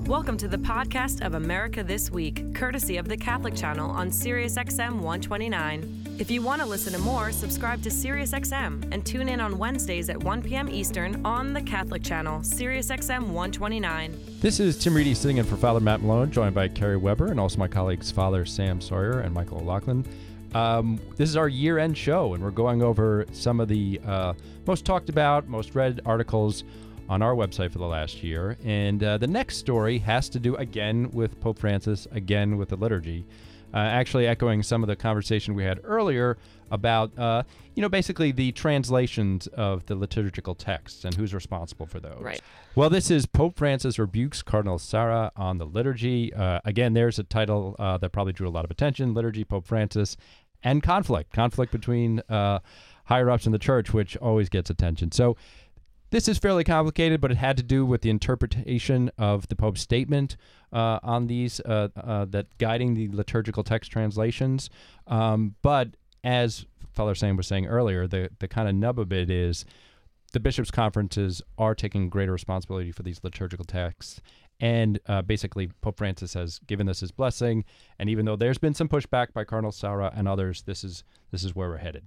Welcome to the podcast of America This Week, courtesy of the Catholic Channel on SiriusXM 129. If you want to listen to more, subscribe to SiriusXM and tune in on Wednesdays at 1 p.m. Eastern on the Catholic Channel, SiriusXM 129. This is Tim Reedy sitting in for Father Matt Malone, joined by Carrie Weber and also my colleagues Father Sam Sawyer and Michael O'Loughlin. This is our year-end show, and we're going over some of the most talked about, most read articles on our website for the last year. And the next story has to do, again, with Pope Francis, again with the liturgy, actually echoing some of the conversation we had earlier about, basically the translations of the liturgical texts and who's responsible for those. Right. Well, this is Pope Francis rebukes Cardinal Sarah on the liturgy. Again, there's a title that probably drew a lot of attention, Liturgy, Pope Francis, and conflict between higher-ups in the church, which always gets attention. So this is fairly complicated, but it had to do with the interpretation of the Pope's statement on these, that guiding the liturgical text translations. But as Father Sam was saying earlier, the kind of nub of it is the bishops' conferences are taking greater responsibility for these liturgical texts. And basically, Pope Francis has given this his blessing. And even though there's been some pushback by Cardinal Sarah and others, this is where we're headed.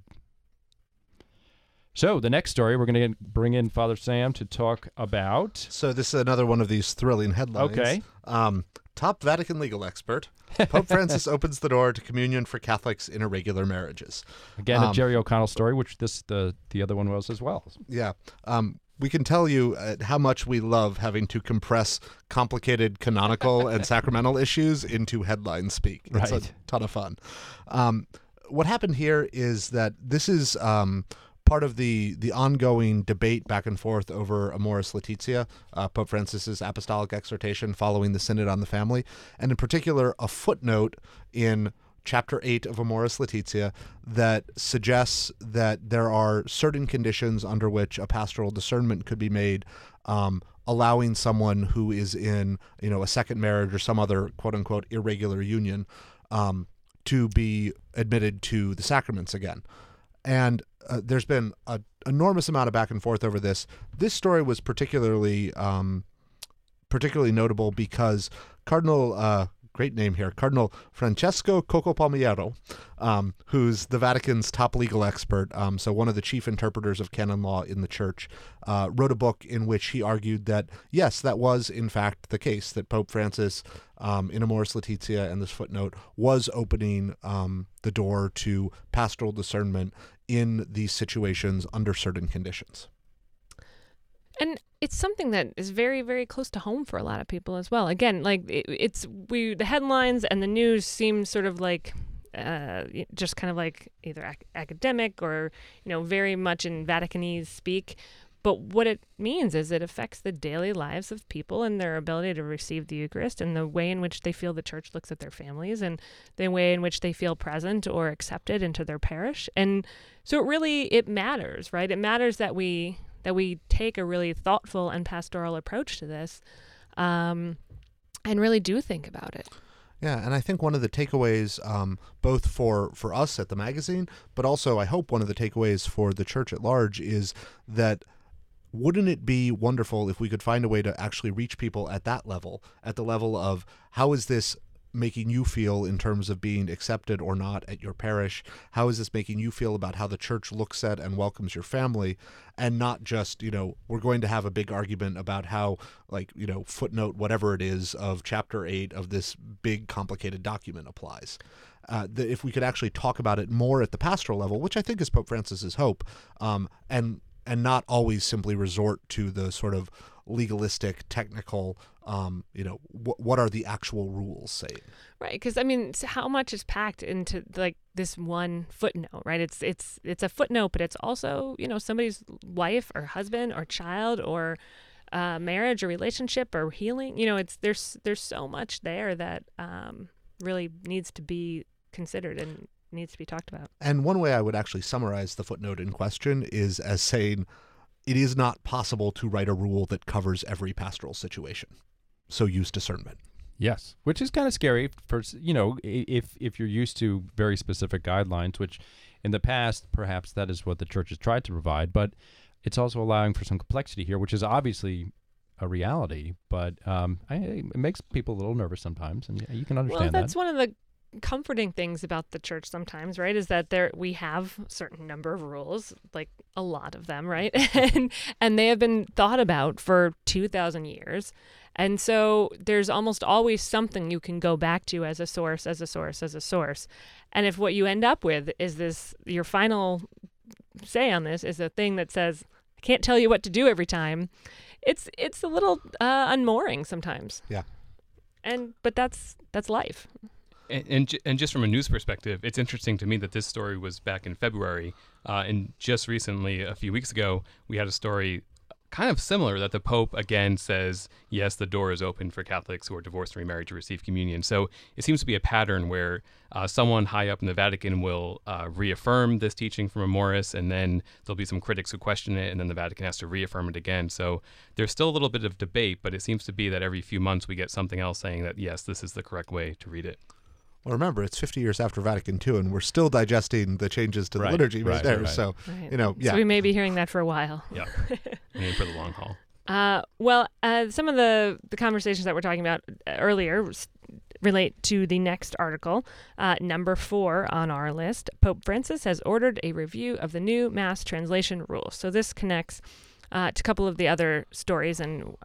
So the next story, we're going to bring in Father Sam to talk about. So this is another one of these thrilling headlines. Okay. Top Vatican legal expert. Pope Francis opens the door to communion for Catholics in irregular marriages. Again, a Jerry O'Connell story, which the other one was as well. Yeah. We can tell you how much we love having to compress complicated canonical and sacramental issues into headline speak. It's a ton of fun. What happened here is that this is part of the ongoing debate back and forth over Amoris Laetitia, Pope Francis's apostolic exhortation following the Synod on the Family, and in particular a footnote in Chapter 8 of Amoris Laetitia that suggests that there are certain conditions under which a pastoral discernment could be made, allowing someone who is in, a second marriage or some other quote-unquote irregular union to be admitted to the sacraments again. And there's been an enormous amount of back and forth over this. This story was particularly notable because Cardinal, great name here, Cardinal Francesco Coco Palmiero, who's the Vatican's top legal expert, so one of the chief interpreters of canon law in the church, wrote a book in which he argued that, yes, that was in fact the case, that Pope Francis, in Amoris Laetitia and this footnote, was opening the door to pastoral discernment in these situations under certain conditions. And it's something that is very, very close to home for a lot of people as well. Again, like the headlines and the news seem sort of like just kind of like either academic or, very much in Vaticanese speak. But what it means is it affects the daily lives of people and their ability to receive the Eucharist and the way in which they feel the church looks at their families and the way in which they feel present or accepted into their parish. And so it matters, right? It matters that we take a really thoughtful and pastoral approach to this and really do think about it. Yeah, and I think one of the takeaways, both for us at the magazine, but also I hope one of the takeaways for the church at large is that wouldn't it be wonderful if we could find a way to actually reach people at that level, at the level of how is this making you feel in terms of being accepted or not at your parish? How is this making you feel about how the church looks at and welcomes your family? And not just, we're going to have a big argument about how, footnote whatever it is of Chapter 8 of this big complicated document applies. If we could actually talk about it more at the pastoral level, which I think is Pope Francis's hope, and not always simply resort to the sort of legalistic, technical, what are the actual rules saying? Right, because how much is packed into this one footnote, right? It's a footnote, but it's also somebody's wife or husband or child or marriage or relationship or healing. There's so much there that really needs to be considered and needs to be talked about. And one way I would actually summarize the footnote in question is as saying it is not possible to write a rule that covers every pastoral situation. So use discernment. Yes, which is kind of scary for, if you're used to very specific guidelines, which in the past, perhaps that is what the church has tried to provide, but it's also allowing for some complexity here, which is obviously a reality. But it makes people a little nervous sometimes, and you can understand that. Well, that's that. one of the comforting things about the church sometimes, right, is that we have a certain number of rules, like a lot of them, right? and they have been thought about for 2,000 years. And so there's almost always something you can go back to as a source. And if what you end up with is your final say on this is a thing that says, I can't tell you what to do every time, it's a little unmooring sometimes. Yeah. But that's life. And just from a news perspective, it's interesting to me that this story was back in February, and just recently, a few weeks ago, we had a story kind of similar that the Pope again says, yes, the door is open for Catholics who are divorced and remarried to receive communion. So it seems to be a pattern where someone high up in the Vatican will reaffirm this teaching from Amoris, and then there'll be some critics who question it, and then the Vatican has to reaffirm it again. So there's still a little bit of debate, but it seems to be that every few months we get something else saying that, yes, this is the correct way to read it. Well, remember, it's 50 years after Vatican II, and we're still digesting the changes to the liturgy right there. Right. So, So we may be hearing that for a while. Yeah, and for the long haul. Some of the conversations that we're talking about earlier relate to the next article, number 4 on our list. Pope Francis has ordered a review of the new Mass translation rules. So this connects to a couple of the other stories and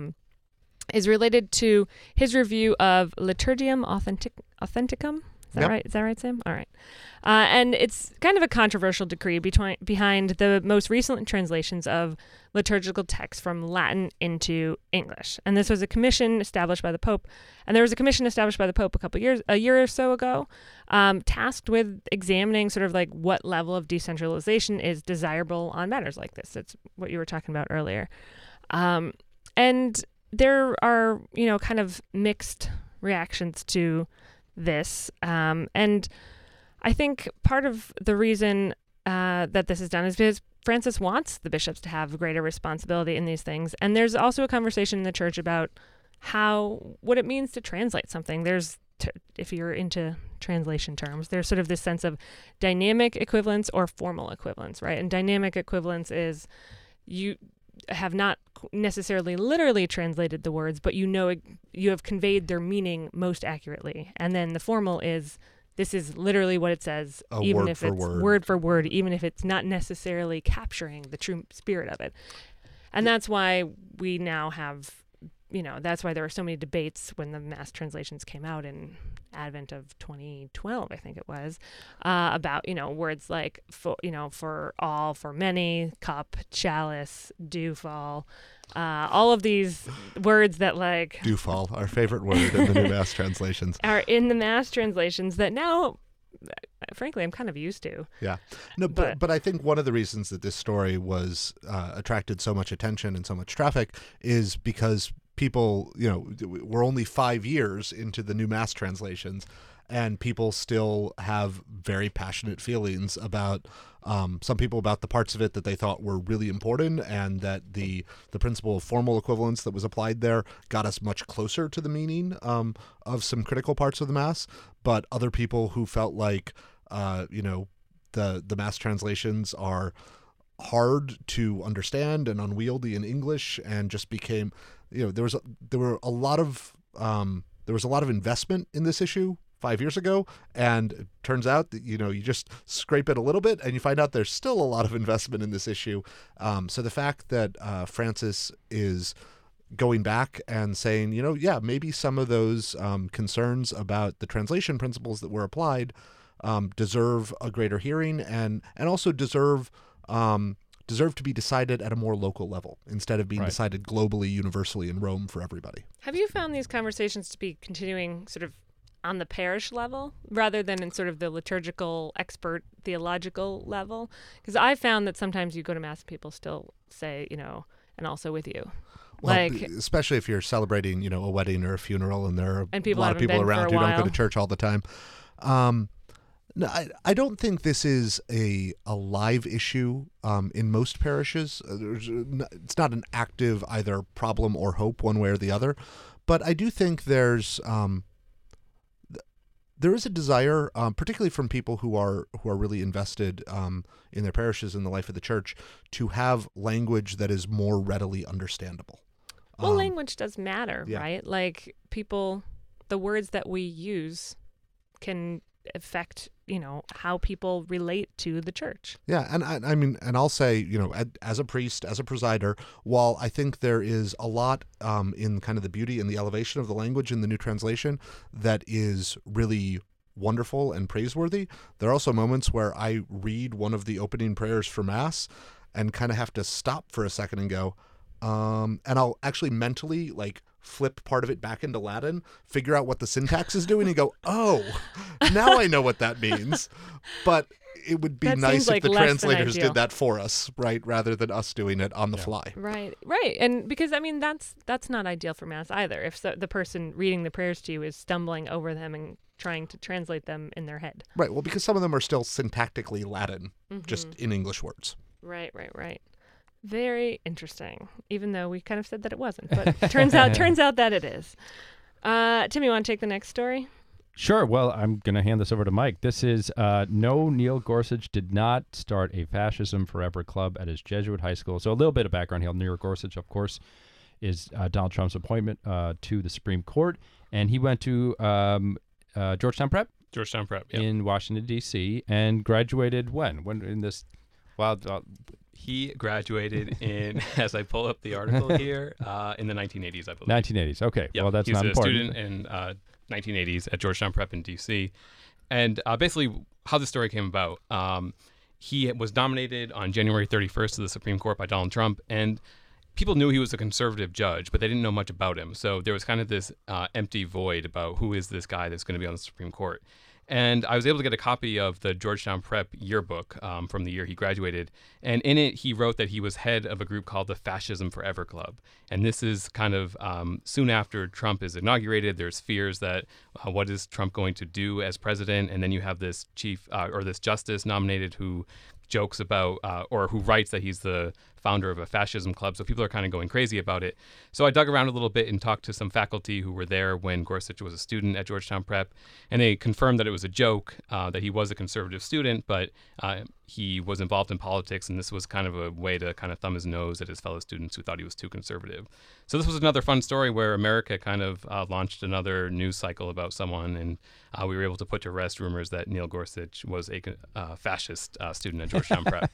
is related to his review of Liturgiam Authenticum. Is that right? Is that right, Sam? All right. And it's kind of a controversial decree behind the most recent translations of liturgical texts from Latin into English. And this was a commission established by the Pope. And there was a commission established by the Pope a year or so ago, tasked with examining sort of like what level of decentralization is desirable on matters like this. It's what you were talking about earlier. And there are, kind of mixed reactions to this. And I think part of the reason that this is done is because Francis wants the bishops to have greater responsibility in these things. And there's also a conversation in the church about what it means to translate something. If you're into translation terms, there's sort of this sense of dynamic equivalence or formal equivalence, right? And dynamic equivalence is you have not necessarily literally translated the words, but you have conveyed their meaning most accurately. And then the formal is, this is literally what it says, even if it's word for word, even if it's not necessarily capturing the true spirit of it. And that's why we now have, that's why there were so many debates when the Mass translations came out in Advent of 2012, I think it was, about, words like, for all, for many, cup, chalice, dewfall, all of these words that like... Dewfall, our favorite word in the new Mass translations. Are in the Mass translations that now, frankly, I'm kind of used to. Yeah. No, but I think one of the reasons that this story was attracted so much attention and so much traffic is because people, we're only 5 years into the new Mass translations, and people still have very passionate feelings about some people about the parts of it that they thought were really important, and that the principle of formal equivalence that was applied there got us much closer to the meaning of some critical parts of the Mass. But other people who felt like the Mass translations are hard to understand and unwieldy in English, and just became, there was a lot of investment in this issue 5 years ago, and it turns out that you just scrape it a little bit and you find out there's still a lot of investment in this issue. So the fact that Francis is going back and saying, maybe some of those concerns about the translation principles that were applied deserve a greater hearing, and also deserve to be decided at a more local level instead of being decided globally, universally in Rome for everybody. Have you found these conversations to be continuing sort of on the parish level rather than in sort of the liturgical expert theological level? Because I found that sometimes you go to Mass and people still say, and also with you. Well, especially if you're celebrating, a wedding or a funeral, and there are a lot of people around who don't go to church all the time. No, I don't think this is a live issue in most parishes. It's not an active either problem or hope one way or the other. But I do think there is a desire, particularly from people who are really invested in their parishes and the life of the church, to have language that is more readily understandable. Well, language does matter, yeah. right? Like the words that we use can affect, how people relate to the church. Yeah, and I mean, and I'll say, as a priest, as a presider, while I think there is a lot in kind of the beauty and the elevation of the language in the New Translation that is really wonderful and praiseworthy, there are also moments where I read one of the opening prayers for Mass and kind of have to stop for a second and go, and I'll actually mentally flip part of it back into Latin, figure out what the syntax is doing, and go, oh, now I know what that means. But it would be nice if the translators did that for us, right, rather than us doing it on the fly. Right. And because, that's not ideal for Mass either. If the person reading the prayers to you is stumbling over them and trying to translate them in their head. Right. Well, because some of them are still syntactically Latin, just in English words. Right. Very interesting, even though we kind of said that it wasn't, but turns out that it is. Tim, you want to take the next story? Sure. Well, I'm going to hand this over to Mike. This is, no, Neil Gorsuch did not start a Fascism Forever club at his Jesuit high school. So a little bit of background here. Neil Gorsuch, of course, is Donald Trump's appointment to the Supreme Court, and he went to Georgetown Prep. Georgetown Prep, yeah. In Washington, D.C., and graduated when in this... Well, he graduated in, as I pull up the article here, in the 1980s, I believe. 1980s. Okay. Yep. Well, that's not important. He was a student in 1980s at Georgetown Prep in D.C. And basically how the story came about, he was nominated on January 31st to the Supreme Court by Donald Trump, and people knew he was a conservative judge, but they didn't know much about him. So there was kind of this empty void about who is this guy that's going to be on the Supreme Court. And I was able to get a copy of the Georgetown Prep yearbook from the year he graduated. And in it, he wrote that he was head of a group called the Fascism Forever Club. And this is kind of soon after Trump is inaugurated. There's fears that what is Trump going to do as president? And then you have this this justice nominated who jokes about or who writes that he's the founder of a fascism club. So people are kind of going crazy about it. So I dug around a little bit and talked to some faculty who were there when Gorsuch was a student at Georgetown Prep. And they confirmed that it was a joke, that he was a conservative student, but he was involved in politics. And this was kind of a way to kind of thumb his nose at his fellow students who thought he was too conservative. So this was another fun story where America kind of launched another news cycle about someone. And we were able to put to rest rumors that Neil Gorsuch was a fascist student at Georgetown Prep.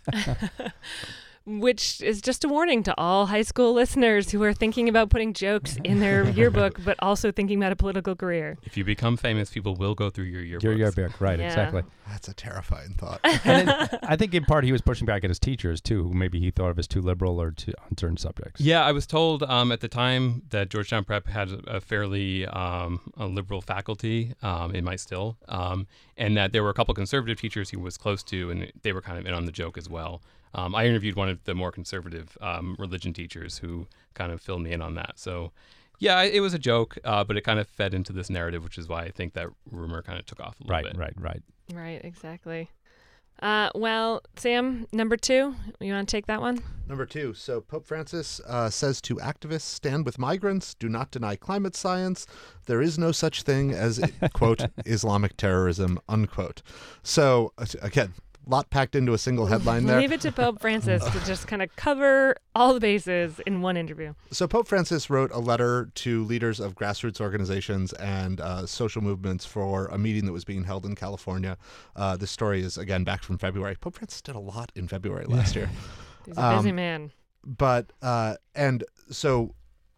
Which is just a warning to all high school listeners who are thinking about putting jokes in their yearbook, but also thinking about a political career. If you become famous, people will go through your yearbook. Your yearbook, right, Yeah. exactly. That's a terrifying thought. And I think in part he was pushing back at his teachers, too, who maybe he thought of as too liberal or too on certain subjects. Yeah, I was told at the time that Georgetown Prep had a fairly a liberal faculty, it might still, and that there were a couple conservative teachers he was close to, and they were kind of in on the joke as well. I interviewed one of the more conservative religion teachers who kind of filled me in on that. So, yeah, it was a joke, but it kind of fed into this narrative, which is why I think that rumor kind of took off a little bit. Right, exactly. Well, Sam, number 2, you want to take that one? Number 2. So Pope Francis says to activists, stand with migrants, do not deny climate science. There is no such thing as, quote, Islamic terrorism, unquote. So, again, lot packed into a single headline there. Leave it to Pope Francis to just kind of cover all the bases in one interview. So Pope Francis wrote a letter to leaders of grassroots organizations and social movements for a meeting that was being held in California. This story is, again, back from February. Pope Francis did a lot in February last year. He's a busy man. But, and so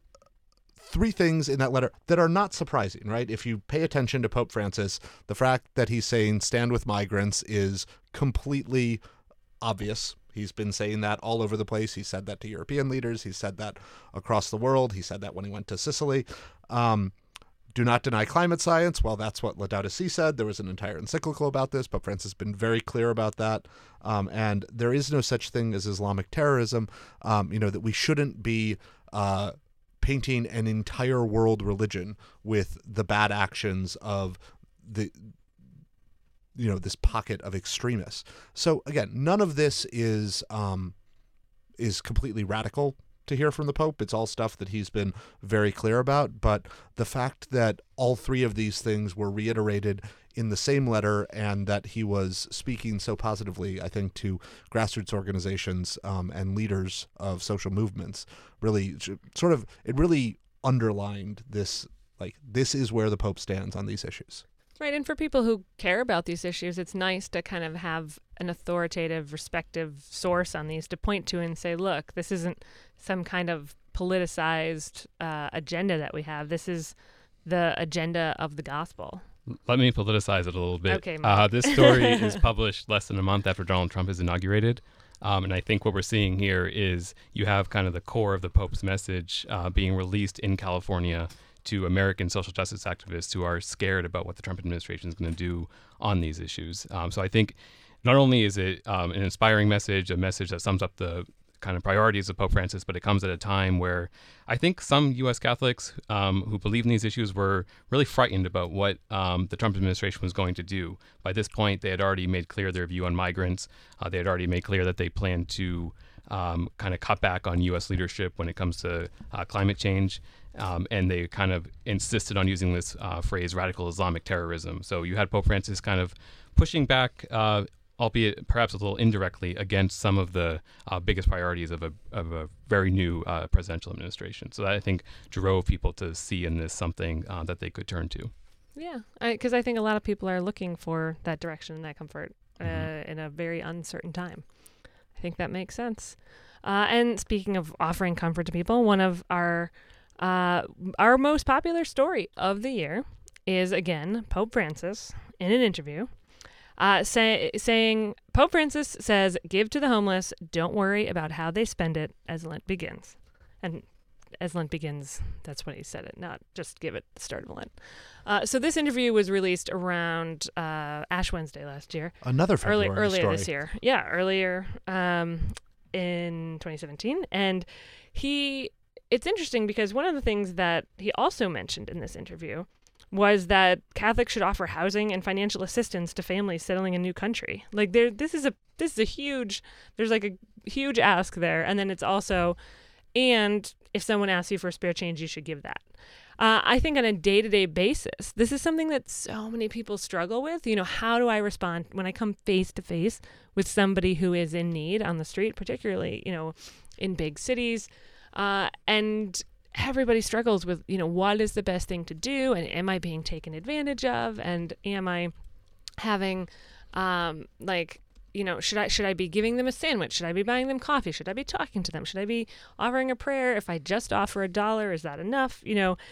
3 things in that letter that are not surprising, right? If you pay attention to Pope Francis, the fact that he's saying stand with migrants is completely obvious. He's been saying that all over the place. He said that to European leaders. He said that across the world. He said that when he went to Sicily. Do not deny climate science. Well, that's what Laudato Si said. There was an entire encyclical about this. Pope Francis has been very clear about that. And there is no such thing as Islamic terrorism, that we shouldn't be painting an entire world religion with the bad actions of this pocket of extremists. So again, none of this is completely radical to hear from the Pope. It's all stuff that he's been very clear about. But the fact that all 3 of these things were reiterated in the same letter, and that he was speaking so positively, I think, to grassroots organizations and leaders of social movements. Really, it really underlined this, like, this is where the Pope stands on these issues. Right, and for people who care about these issues, it's nice to kind of have an authoritative, respective source on these to point to and say, look, this isn't some kind of politicized agenda that we have. This is the agenda of the gospel. Let me politicize it a little bit. Okay, Mike. This story is published less than a month after Donald Trump is inaugurated. And I think what we're seeing here is you have kind of the core of the Pope's message being released in California to American social justice activists who are scared about what the Trump administration is going to do on these issues. So I think not only is it an inspiring message, a message that sums up the kind of priorities of Pope Francis, but it comes at a time where I think some U.S. Catholics who believe in these issues were really frightened about what the Trump administration was going to do. By this point, they had already made clear their view on migrants. They had already made clear that they plan to kind of cut back on U.S. leadership when it comes to climate change. And they kind of insisted on using this phrase, radical Islamic terrorism. So you had Pope Francis kind of pushing back, albeit perhaps a little indirectly, against some of the biggest priorities of a very new presidential administration. So that, I think, drove people to see in this something that they could turn to. Yeah, because I think a lot of people are looking for that direction and that comfort in a very uncertain time. I think that makes sense. And speaking of offering comfort to people, one of our most popular story of the year is, again, Pope Francis in an interview saying, Pope Francis says, give to the homeless, don't worry about how they spend it as Lent begins. And as Lent begins, that's when he said it, not just give it the start of Lent. So this interview was released around Ash Wednesday last year. Another February earlier story. This year. Yeah, earlier in 2017. And it's interesting because one of the things that he also mentioned in this interview was that Catholics should offer housing and financial assistance to families settling in a new country. Like this is a huge, there's like a huge ask there. And then it's also, and if someone asks you for a spare change, you should give that. I think on a day-to-day basis, this is something that so many people struggle with. You know, how do I respond when I come face to face with somebody who is in need on the street, particularly, you know, in big cities? And everybody struggles with, you know, what is the best thing to do? And am I being taken advantage of? And am I having, you know, should I be giving them a sandwich? Should I be buying them coffee? Should I be talking to them? Should I be offering a prayer? If I just offer $1, is that enough? You know,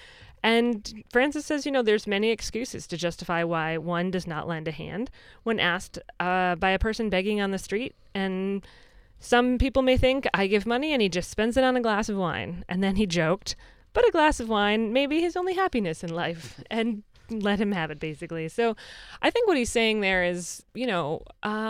and Francis says, you know, there's many excuses to justify why one does not lend a hand when asked by a person begging on the street. And some people may think, I give money and he just spends it on a glass of wine. And then he joked, but a glass of wine may be his only happiness in life. And let him have it, basically. So I think what he's saying there is, you know,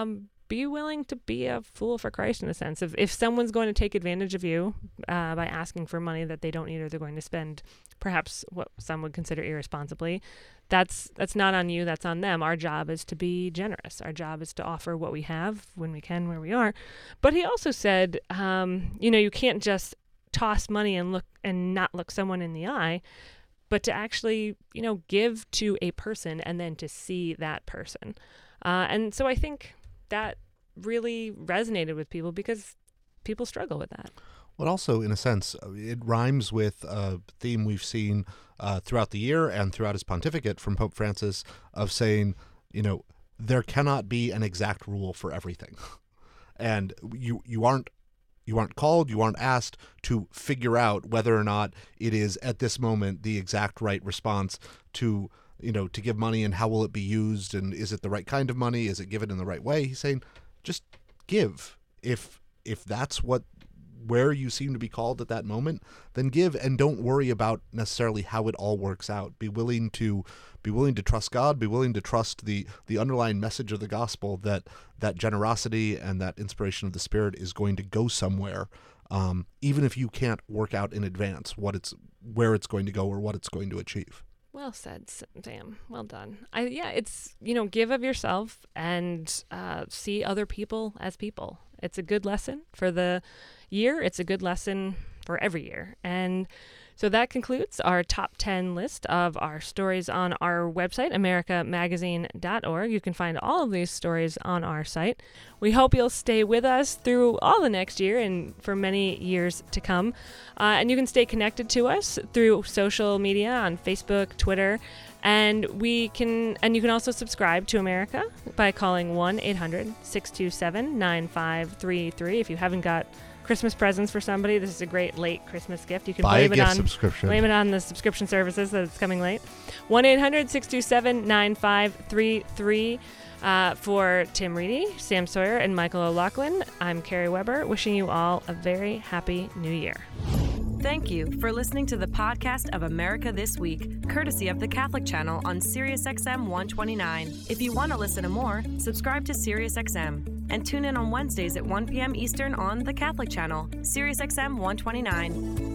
be willing to be a fool for Christ in a sense. If someone's going to take advantage of you by asking for money that they don't need or they're going to spend perhaps what some would consider irresponsibly, that's not on you, that's on them. Our job is to be generous. Our job is to offer what we have when we can, where we are. But he also said, you know, you can't just toss money and not look someone in the eye, but to actually, you know, give to a person and then to see that person. And so I think that really resonated with people because people struggle with that. Well, also, in a sense, it rhymes with a theme we've seen throughout the year and throughout his pontificate from Pope Francis of saying, you know, there cannot be an exact rule for everything. And you aren't called, you aren't asked to figure out whether or not it is at this moment the exact right response to, you know, to give money, and how will it be used, and is it the right kind of money? Is it given in the right way? He's saying, just give. If that's where you seem to be called at that moment, then give, and don't worry about necessarily how it all works out. Be willing to trust God, be willing to trust the underlying message of the gospel that generosity and that inspiration of the Spirit is going to go somewhere, even if you can't work out in advance where it's going to go or what it's going to achieve. Well said, Sam. Well done. It's, you know, give of yourself and see other people as people. It's a good lesson for the year. It's a good lesson for every year. And So that concludes our top 10 list of our stories on our website, americamagazine.org. You can find all of these stories on our site. We hope you'll stay with us through all the next year and for many years to come. And you can stay connected to us through social media on Facebook, Twitter, and you can also subscribe to America by calling 1-800-627-9533. If you haven't got Christmas presents for somebody, this is a great late Christmas gift. You can blame it on the subscription services that it's coming late. 1-800-627-9533. For Tim Reedy, Sam Sawyer, and Michael O'Loughlin, I'm Carrie Weber, wishing you all a very happy New Year. Thank you for listening to the podcast of America This Week, courtesy of the Catholic Channel on SiriusXM 129. If you want to listen to more, subscribe to SiriusXM and tune in on Wednesdays at 1 p.m. Eastern on the Catholic Channel, SiriusXM 129.